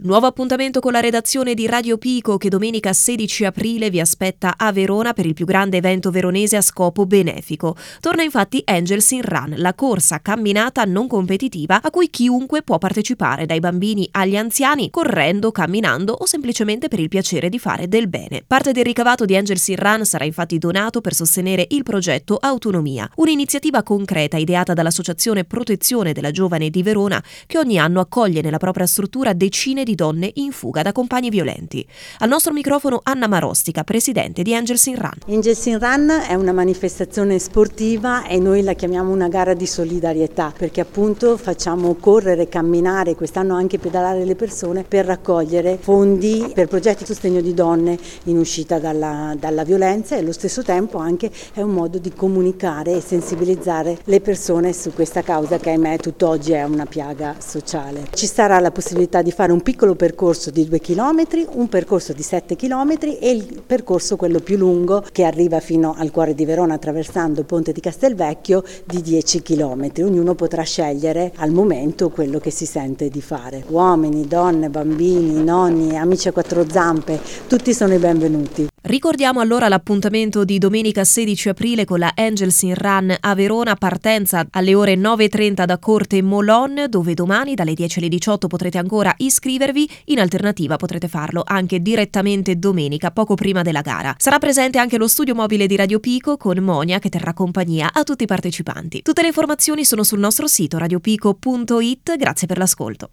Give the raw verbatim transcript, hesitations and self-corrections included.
Nuovo appuntamento con la redazione di Radio Pico che domenica sedici aprile vi aspetta a Verona per il più grande evento veronese a scopo benefico. Torna infatti Angels in Run, la corsa camminata non competitiva a cui chiunque può partecipare, dai bambini agli anziani, correndo, camminando o semplicemente per il piacere di fare del bene. Parte del ricavato di Angels in Run sarà infatti donato per sostenere il progetto Autonomia, un'iniziativa concreta ideata dall'Associazione Protezione della Giovane di Verona che ogni anno accoglie nella propria struttura decine di di donne in fuga da compagni violenti. Al nostro microfono Anna Marostica, presidente di Angels in Run. Angels in Run è una manifestazione sportiva e noi la chiamiamo una gara di solidarietà perché appunto facciamo correre, camminare, quest'anno anche pedalare le persone per raccogliere fondi per progetti di sostegno di donne in uscita dalla, dalla violenza e allo stesso tempo anche è un modo di comunicare e sensibilizzare le persone su questa causa che ahimè tutt'oggi è una piaga sociale. Ci sarà la possibilità di fare un piccolo percorso di due chilometri, un percorso di sette chilometri e il percorso quello più lungo che arriva fino al cuore di Verona attraversando il ponte di Castelvecchio di dieci chilometri. Ognuno potrà scegliere al momento quello che si sente di fare. Uomini, donne, bambini, nonni, amici a quattro zampe, tutti sono i benvenuti. Ricordiamo allora l'appuntamento di domenica sedici aprile con la Angels in Run a Verona, partenza alle ore nove e trenta da Corte Molon, dove domani dalle dieci alle diciotto potrete ancora iscrivervi. In alternativa potrete farlo anche direttamente domenica, poco prima della gara. Sarà presente anche lo studio mobile di Radio Pico con Monia che terrà compagnia a tutti i partecipanti. Tutte le informazioni sono sul nostro sito radiopico punto it. Grazie per l'ascolto.